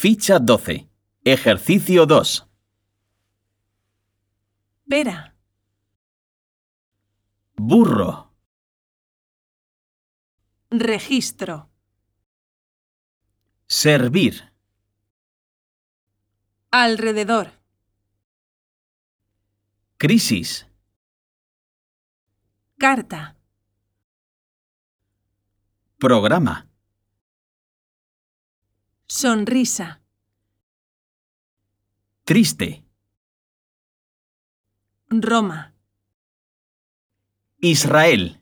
Ficha 12. Ejercicio 2. Pera, Burro, registro, servir, alrededor, crisis, carta, programa, sonrisa, triste, Roma. Israel.